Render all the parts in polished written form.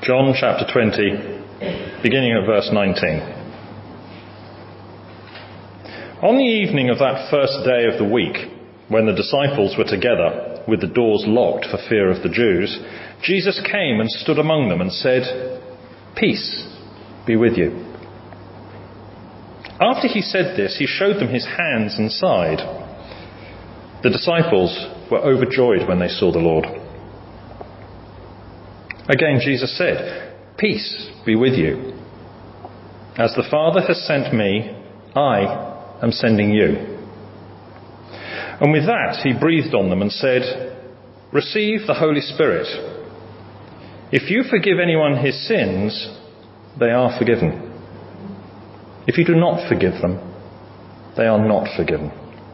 John chapter 20, beginning at verse 19. On the evening of that first day of the week, when the disciples were together, with the doors locked for fear of the Jews, Jesus came and stood among them and said, "Peace be with you." After he said this, he showed them his hands and side. The disciples were overjoyed when they saw the Lord. Again, Jesus said, "Peace be with you. As the Father has sent me, I am sending you." And with that, he breathed on them and said, "Receive the Holy Spirit. If you forgive anyone his sins, they are forgiven. If you do not forgive them, they are not forgiven."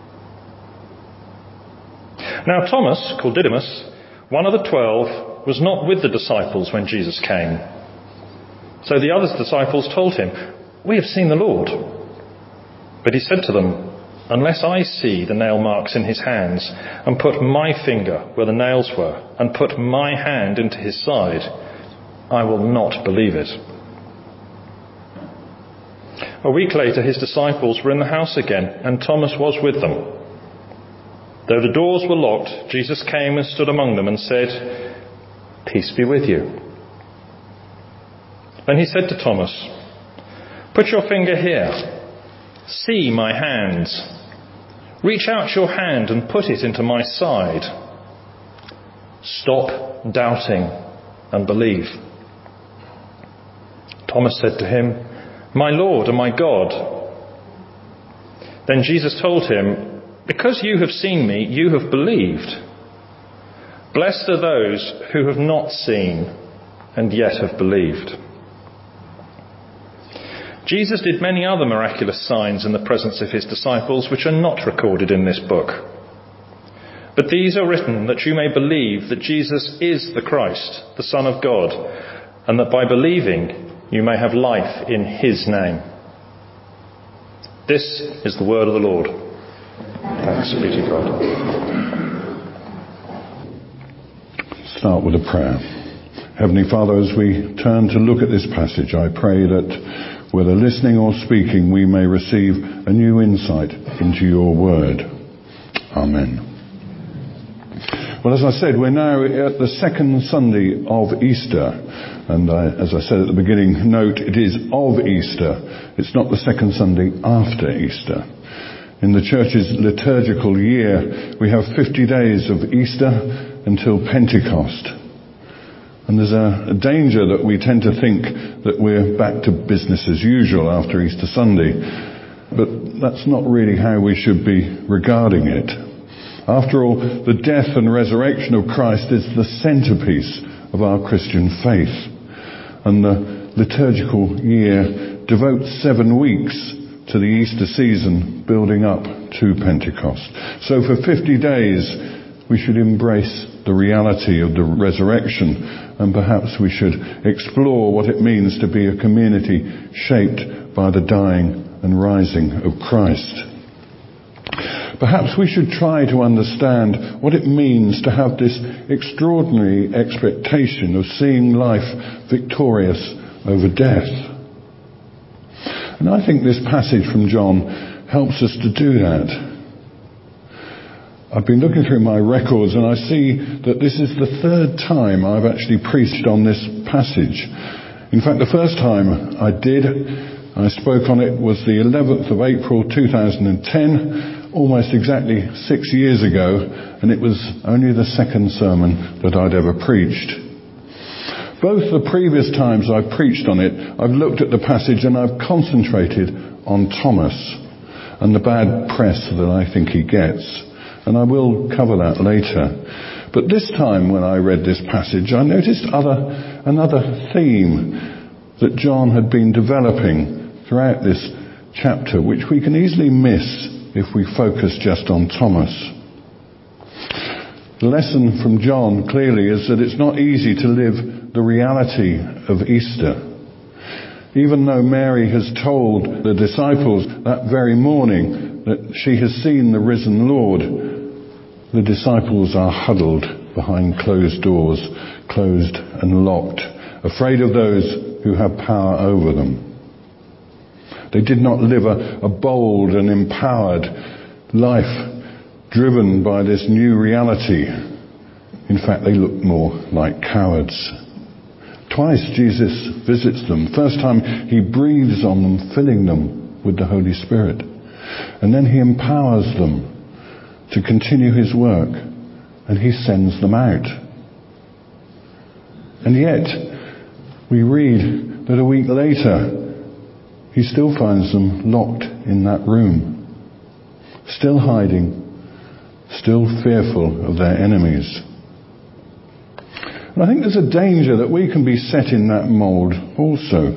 Now Thomas, called Didymus, one of the 12, was not with the disciples when Jesus came. So the other disciples told him, "We have seen the Lord." But he said to them, "Unless I see the nail marks in his hands, and put my finger where the nails were, and put my hand into his side, I will not believe it." A week later, his disciples were in the house again, and Thomas was with them. Though the doors were locked, Jesus came and stood among them and said, "Peace be with you." Then he said to Thomas, "Put your finger here. See my hands. Reach out your hand and put it into my side. Stop doubting and believe." Thomas said to him, "My Lord and my God." Then Jesus told him, "Because you have seen me, you have believed. Blessed are those who have not seen and yet have believed." Jesus did many other miraculous signs in the presence of his disciples, which are not recorded in this book. But these are written that you may believe that Jesus is the Christ, the Son of God, and that by believing you may have life in his name. This is the word of the Lord. Thanks be to God. Start with a prayer. Heavenly Father, as we turn to look at this passage, I pray that whether listening or speaking, we may receive a new insight into your word. Amen. Well, as I said, we're now at the second Sunday of Easter. And as I said at the beginning, note, it is of Easter. It's not the second Sunday after Easter. In the church's liturgical year, we have 50 days of Easter until Pentecost. And there's a danger that we tend to think that we're back to business as usual after Easter Sunday. But that's not really how we should be regarding it. After all, the death and resurrection of Christ is the centerpiece of our Christian faith. And the liturgical year devotes 7 weeks to the Easter season, building up to Pentecost. So for 50 days, we should embrace the reality of the resurrection, and perhaps we should explore what it means to be a community shaped by the dying and rising of Christ. Perhaps we should try to understand what it means to have this extraordinary expectation of seeing life victorious over death. And I think this passage from John helps us to do that. I've been looking through my records and I see that this is the 3rd time I've actually preached on this passage. In fact, the first time I spoke on it was the 11th of April 2010, almost exactly 6 years ago, and it was only the second sermon that I'd ever preached. Both the previous times I've preached on it, I've looked at the passage and I've concentrated on Thomas and the bad press that I think he gets. And I will cover that later. But this time when I read this passage, I noticed another theme that John had been developing throughout this chapter, which we can easily miss if we focus just on Thomas. The lesson from John clearly is that it's not easy to live the reality of Easter. Even though Mary has told the disciples that very morning that she has seen the risen Lord, the disciples are huddled behind closed doors, closed and locked, afraid of those who have power over them. They did not live a bold and empowered life driven by this new reality. In fact, they looked more like cowards. Twice Jesus visits them. First time he breathes on them, filling them with the Holy Spirit. And then he empowers them to continue his work, and he sends them out. And yet, we read that a week later, he still finds them locked in that room, still hiding, still fearful of their enemies. And I think there's a danger that we can be set in that mould also.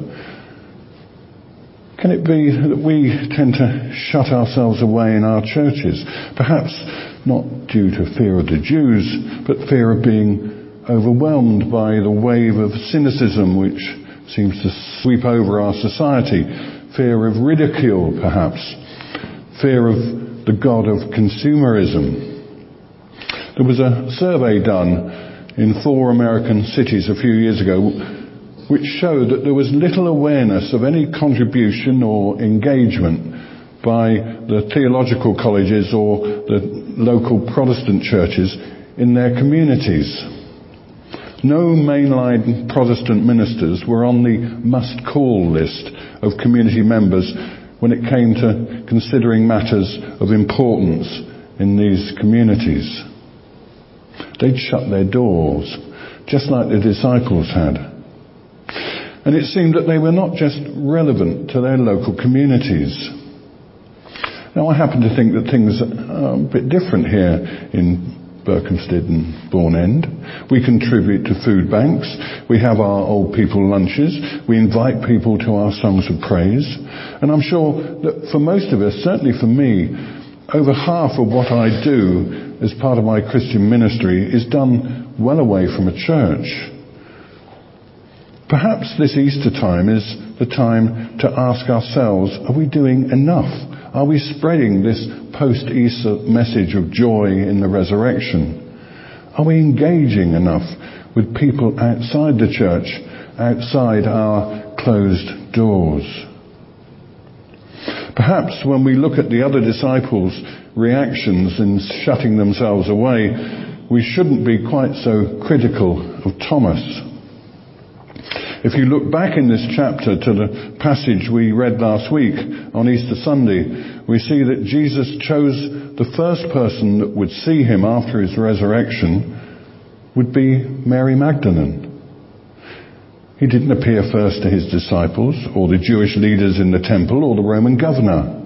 Can it be that we tend to shut ourselves away in our churches? Perhaps not due to fear of the Jews, but fear of being overwhelmed by the wave of cynicism which seems to sweep over our society. Fear of ridicule, perhaps. Fear of the god of consumerism. There was a survey done in 4 American cities a few years ago which showed that there was little awareness of any contribution or engagement by the theological colleges or the local Protestant churches in their communities. No mainline Protestant ministers were on the must-call list of community members when it came to considering matters of importance in these communities. They'd shut their doors, just like the disciples had. And it seemed that they were not just relevant to their local communities. Now, I happen to think that things are a bit different here in Berkhamsted and Bourne End. We contribute to food banks. We have our old people lunches. We invite people to our songs of praise. And I'm sure that for most of us, certainly for me, over half of what I do as part of my Christian ministry is done well away from a church. Perhaps this Easter time is the time to ask ourselves, are we doing enough? Are we spreading this post-Easter message of joy in the resurrection? Are we engaging enough with people outside the church, outside our closed doors? Perhaps when we look at the other disciples' reactions in shutting themselves away, we shouldn't be quite so critical of Thomas. If you look back in this chapter to the passage we read last week on Easter Sunday, we see that Jesus chose the first person that would see him after his resurrection would be Mary Magdalene. He didn't appear first to his disciples or the Jewish leaders in the temple or the Roman governor.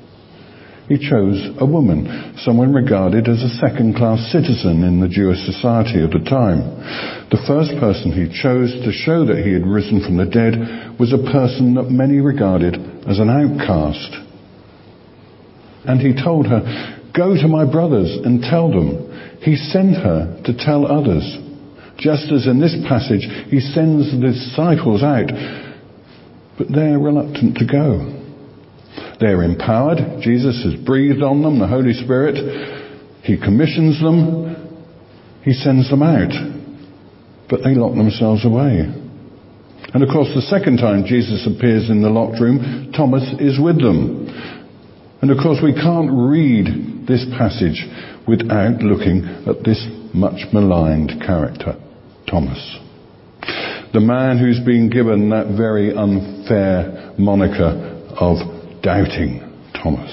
He chose a woman, someone regarded as a second-class citizen in the Jewish society of the time. The first person he chose to show that he had risen from the dead was a person that many regarded as an outcast. And he told her, "Go to my brothers and tell them." He sent her to tell others. Just as in this passage, he sends the disciples out, but they're reluctant to go. They're empowered. Jesus has breathed on them, the Holy Spirit. He commissions them. He sends them out. But they lock themselves away. And of course, the second time Jesus appears in the locked room, Thomas is with them. And of course, we can't read this passage without looking at this much maligned character, Thomas. The man who's been given that very unfair moniker of Doubting Thomas.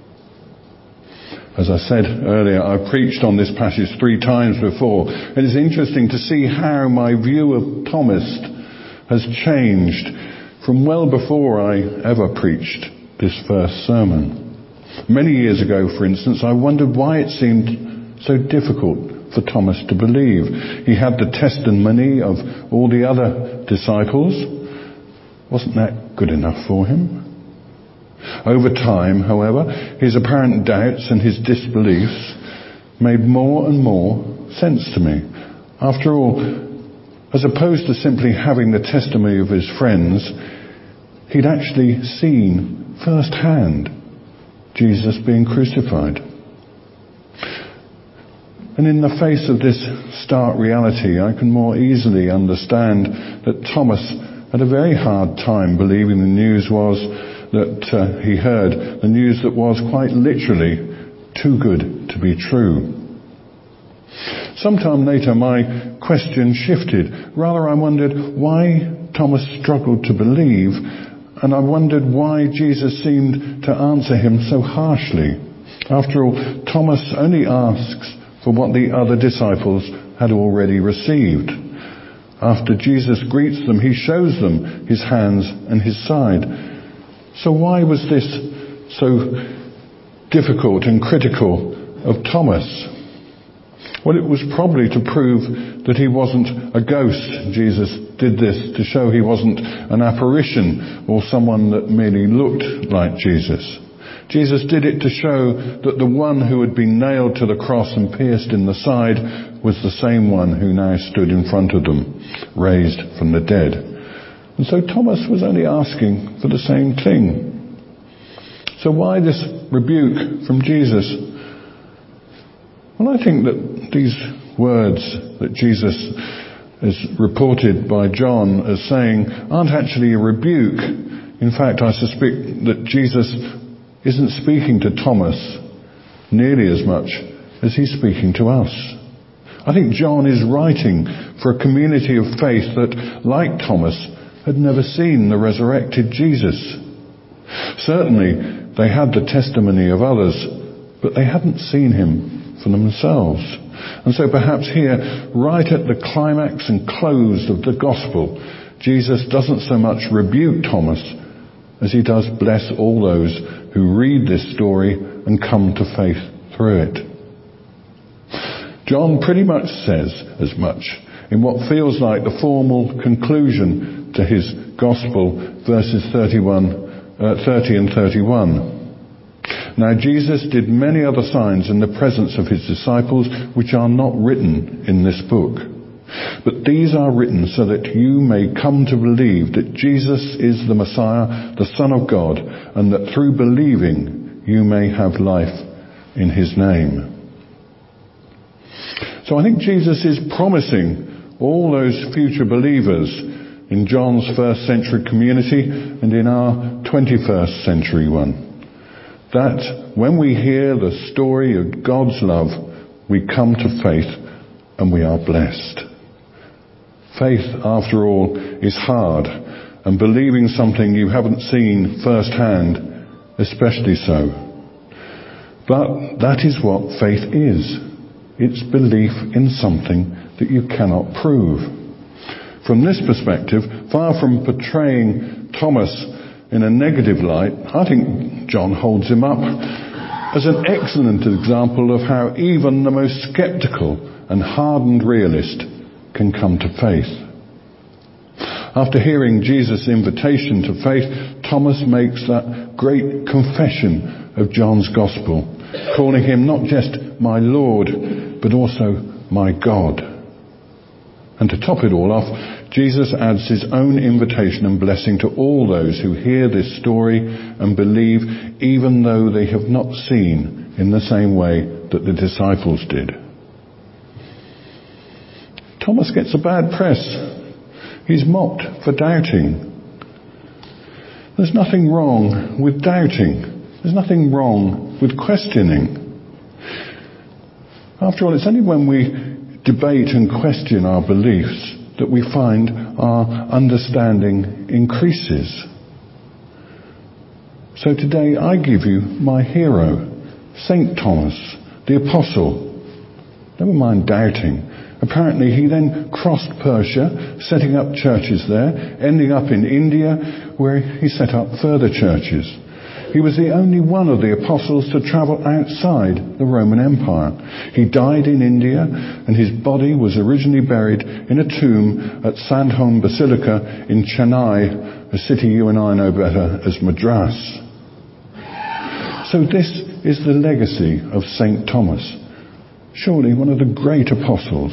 As I said earlier, I've preached on this passage 3 times before. It is interesting to see how my view of Thomas has changed from well before I ever preached this first sermon. Many years ago, for instance, I wondered why it seemed so difficult for Thomas to believe. He had the testimony of all the other disciples. Wasn't that good enough for him? Over time, however, his apparent doubts and his disbeliefs made more and more sense to me. After all, as opposed to simply having the testimony of his friends, he'd actually seen firsthand Jesus being crucified. And in the face of this stark reality, I can more easily understand that Thomas had a very hard time believing the news that he heard, the news that was quite literally too good to be true. Sometime later, my question shifted. Rather, I wondered why Thomas struggled to believe, and I wondered why Jesus seemed to answer him so harshly. After all, Thomas only asks for what the other disciples had already received. After Jesus greets them, he shows them his hands and his side. So why was this so difficult and critical of Thomas? Well, it was probably to prove that he wasn't a ghost. Jesus did this to show he wasn't an apparition or someone that merely looked like Jesus. Jesus did it to show that the one who had been nailed to the cross and pierced in the side was the same one who now stood in front of them, raised from the dead. And so Thomas was only asking for the same thing. So why this rebuke from Jesus? Well, I think that these words that Jesus is reported by John as saying aren't actually a rebuke. In fact, I suspect that Jesus isn't speaking to Thomas nearly as much as he's speaking to us. I think John is writing for a community of faith that, like Thomas, had never seen the resurrected Jesus. Certainly, they had the testimony of others, but they hadn't seen him for themselves. And so perhaps here, right at the climax and close of the gospel, Jesus doesn't so much rebuke Thomas as he does bless all those who read this story and come to faith through it. John pretty much says as much in what feels like the formal conclusion to his gospel, verses 30 and 31. Now Jesus did many other signs in the presence of his disciples, which are not written in this book. But these are written so that you may come to believe that Jesus is the Messiah, the Son of God, and that through believing you may have life in his name. So I think Jesus is promising all those future believers in John's first century community and in our 21st century one, that when we hear the story of God's love, we come to faith and we are blessed. Faith, after all, is hard, and believing something you haven't seen firsthand, especially so. But that is what faith is. It's belief in something that you cannot prove. From this perspective, far from portraying Thomas in a negative light, I think John holds him up as an excellent example of how even the most skeptical and hardened realist can come to faith. After hearing Jesus' invitation to faith, Thomas makes that great confession of John's gospel, calling him not just my Lord, but also my God. And to top it all off, Jesus adds his own invitation and blessing to all those who hear this story and believe, even though they have not seen in the same way that the disciples did. Thomas gets a bad press. He's mocked for doubting. There's nothing wrong with doubting. There's nothing wrong with questioning. After all, it's only when we debate and question our beliefs that we find our understanding increases. So today I give you my hero, St. Thomas, the Apostle. Never mind doubting. Apparently he then crossed Persia, setting up churches there, ending up in India, where he set up further churches. He was the only one of the apostles to travel outside the Roman Empire. He died in India, and his body was originally buried in a tomb at Sandholm Basilica in Chennai, a city you and I know better as Madras. So this is the legacy of St. Thomas, surely one of the great apostles.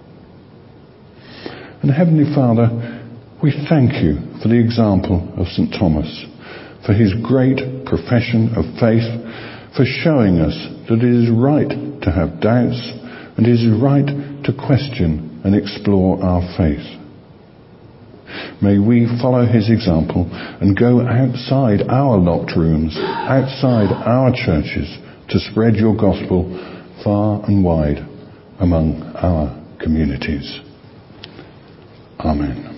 And Heavenly Father, we thank you for the example of St. Thomas, for his great profession of faith, for showing us that it is right to have doubts, and it is right to question and explore our faith. May we follow his example and go outside our locked rooms, outside our churches, to spread your gospel far and wide among our communities. Amen.